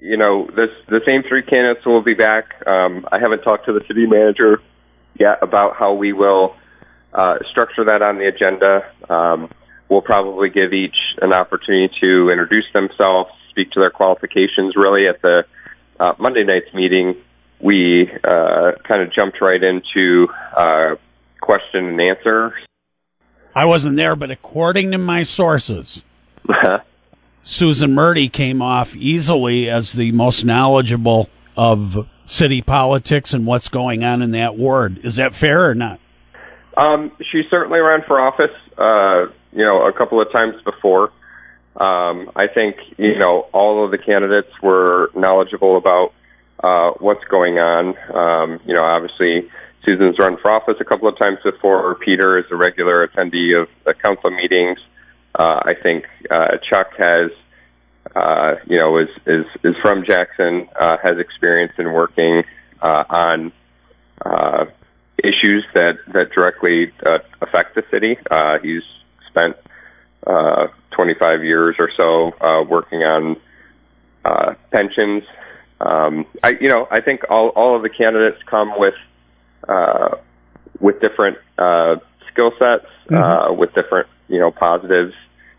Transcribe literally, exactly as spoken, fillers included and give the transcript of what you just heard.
you know, this the same three candidates will be back. Um, I haven't talked to the city manager yet about how we will uh, structure that on the agenda. Um, we'll probably give each an opportunity to introduce themselves, speak to their qualifications. Really, at the uh, Monday night's meeting, we uh, kind of jumped right into uh, question and answer. I wasn't there, but according to my sources, Susan Murdy came off easily as the most knowledgeable of city politics and what's going on in that ward. Is that fair or not? Um, she certainly ran for office, uh, you know, a couple of times before. Um, I think, you know, all of the candidates were knowledgeable about uh, what's going on. Um, you know, obviously, Susan's run for office a couple of times before. Peter is a regular attendee of the council meetings. Uh, I think uh, Chuck has, uh, you know, is is is from Jackson, uh, has experience in working uh, on uh, issues that that directly uh, affect the city. Uh, he's spent uh, twenty-five years or so uh, working on uh, pensions. Um, I, you know, I think all all of the candidates come with uh, with different uh, skill sets, mm-hmm. uh, with different, you know, positives